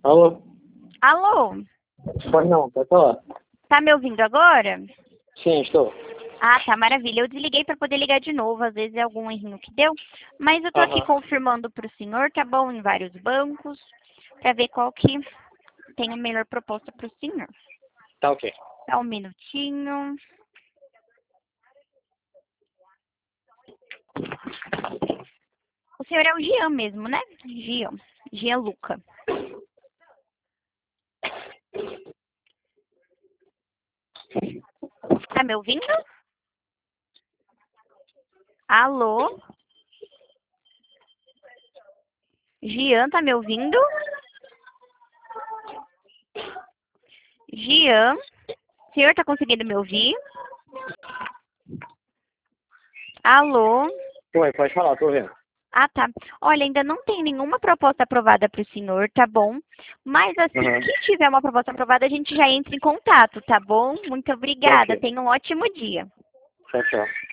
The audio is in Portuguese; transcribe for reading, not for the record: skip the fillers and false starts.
Alô? Alô? Pois não, pode falar. Tá me ouvindo agora? Sim, estou. Ah, tá, maravilha. Eu desliguei para poder ligar de novo, às vezes é algum errinho que deu. Mas eu tô aqui Aham. confirmando para o senhor, tá bom, em vários bancos, para ver qual que tem a melhor proposta para o senhor. Tá ok. Só um minutinho. O senhor é o Gian mesmo, né? Gian. Gian Luca. Tá me ouvindo? Alô? Gian, tá me ouvindo? Gian? O senhor tá conseguindo me ouvir? Alô? Oi, pode falar, tô vendo. Ah, tá. Olha, ainda não tem nenhuma proposta aprovada para o senhor, tá bom? Mas assim Aham. que tiver uma proposta aprovada, a gente já entra em contato, tá bom? Muito Tá obrigada. ok. Tenha um ótimo dia. Tchau, tchau.